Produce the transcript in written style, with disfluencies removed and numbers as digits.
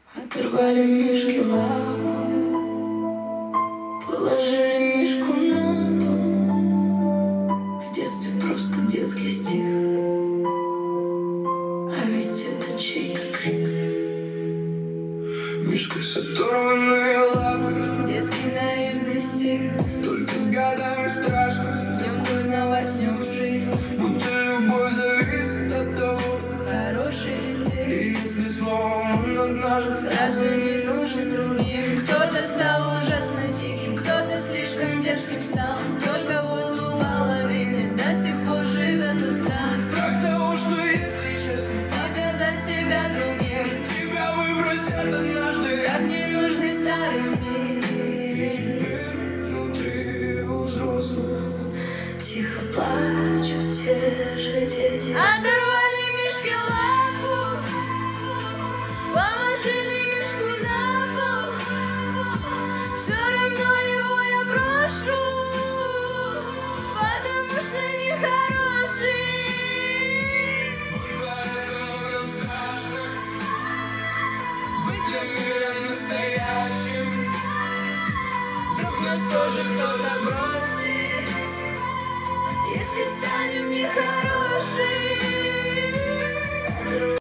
Оторвали мишке лапу, положили мишку на пол. В детстве просто детский стих, а ведь это чей-то крик. Мишка с оторванной лапой, Детский наивный стих, только с годами страшно в нем узнавать, в нем жизнь. будто любовь зависит от того, Хороший ли ты, и если словом он однажды сразу не нужен другим. Кто-то стал ужасно тихим, кто-то слишком дерзким стал. Только вот у половины до сих пор живет тот страх. страх того, что если честно, Показать себя другим, тебя выбросят однажды. как ненужный старый И мир. теперь внутри у взрослых Тихо плачут те же дети. Оторвали мишке лапу, положили мишку на пол. Все равно его я брошу, потому что нехороший. поэтому нам страшно быть для мира настоящим. Вдруг нас тоже кто-то бросит, Если станем нехорошими.